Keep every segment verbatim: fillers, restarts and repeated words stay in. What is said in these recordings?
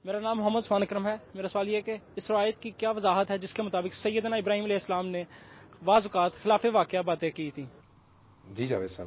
میرا نام محمد عثمان اکرم ہے. میرا سوال یہ ہے کہ اس روایت کی کیا وضاحت ہے جس کے مطابق سیدنا ابراہیم علیہ السلام نے بعض اوقات خلاف واقعہ باتیں کی تھیں؟ جی جاوید صاحب.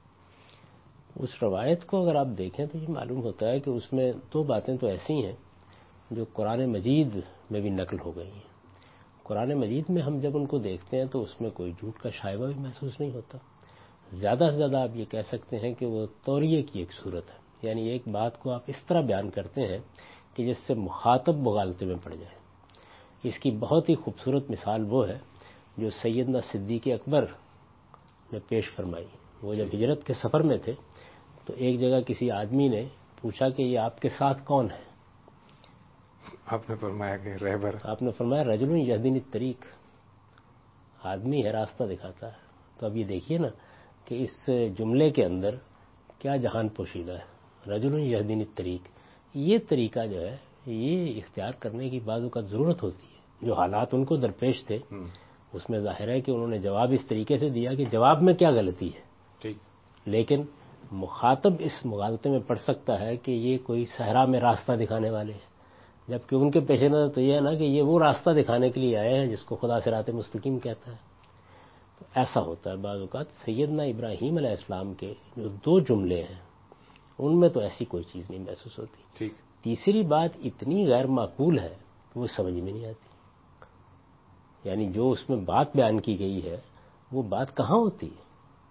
اس روایت کو اگر آپ دیکھیں تو یہ معلوم ہوتا ہے کہ اس میں دو باتیں تو ایسی ہیں جو قرآن مجید میں بھی نقل ہو گئی ہیں. قرآن مجید میں ہم جب ان کو دیکھتے ہیں تو اس میں کوئی جھوٹ کا شائبہ بھی محسوس نہیں ہوتا. زیادہ سے زیادہ آپ یہ کہہ سکتے ہیں کہ وہ توریے کی ایک صورت ہے، یعنی ایک بات کو آپ اس طرح بیان کرتے ہیں کہ جس سے مخاطب مغالطے میں پڑ جائے. اس کی بہت ہی خوبصورت مثال وہ ہے جو سیدنا صدیق اکبر نے پیش فرمائی. وہ جب ہجرت کے سفر میں تھے تو ایک جگہ کسی آدمی نے پوچھا کہ یہ آپ کے ساتھ کون ہے؟ آپ نے فرمایا کہ رہبر. آپ نے فرمایا رجل یہدینی الطریق، آدمی ہے، راستہ دکھاتا ہے. تو اب یہ دیکھیے نا کہ اس جملے کے اندر کیا جہان پوشیدہ ہے. رجل یہدینی الطریق، یہ طریقہ جو ہے یہ اختیار کرنے کی بعض اوقات ضرورت ہوتی ہے. جو حالات ان کو درپیش تھے اس میں ظاہر ہے کہ انہوں نے جواب اس طریقے سے دیا کہ جواب میں کیا غلطی ہے. ٹھیک. لیکن مخاطب اس مغالطے میں پڑ سکتا ہے کہ یہ کوئی صحرا میں راستہ دکھانے والے ہیں، جبکہ ان کے پیش نظر تو یہ ہے نا کہ یہ وہ راستہ دکھانے کے لیے آئے ہیں جس کو خدا صراط مستقیم کہتا ہے. تو ایسا ہوتا ہے بعض اوقات. سیدنا ابراہیم علیہ السلام کے جو دو جملے ہیں ان میں تو ایسی کوئی چیز نہیں محسوس ہوتی. ٹھیک. تیسری بات اتنی غیر معقول ہے کہ وہ سمجھ میں نہیں آتی. یعنی جو اس میں بات بیان کی گئی ہے وہ بات کہاں ہوتی ہے؟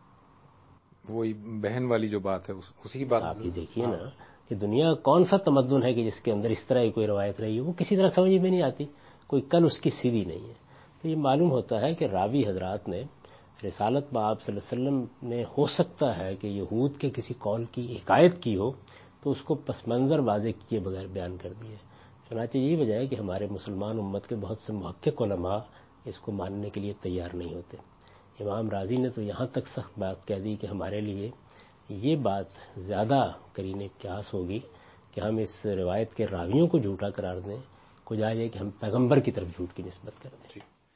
وہی بہن والی جو بات ہے اسی کی بات. آپ یہ دیکھیے نا کہ دنیا کون سا تمدن ہے کہ جس کے اندر اس طرح کی کوئی روایت رہی ہے، وہ کسی طرح سمجھ میں نہیں آتی. کوئی کل اس کی سیدھی نہیں ہے. تو یہ معلوم ہوتا ہے کہ راوی حضرات نے رسالت بآب صلی اللہ علیہ وسلم نے ہو سکتا ہے کہ یہود کے کسی قول کی حکایت کی ہو تو اس کو پس منظر واضح کیے بغیر بیان کر دیے. چنانچہ یہی وجہ ہے کہ ہمارے مسلمان امت کے بہت سے محقق علماء اس کو ماننے کے لیے تیار نہیں ہوتے. امام راضی نے تو یہاں تک سخت بات کہہ دی کہ ہمارے لیے یہ بات زیادہ قرین قیاس ہوگی کہ ہم اس روایت کے راویوں کو جھوٹا قرار دیں، کو جائے کہ ہم پیغمبر کی طرف جھوٹ کی نسبت کر دیں.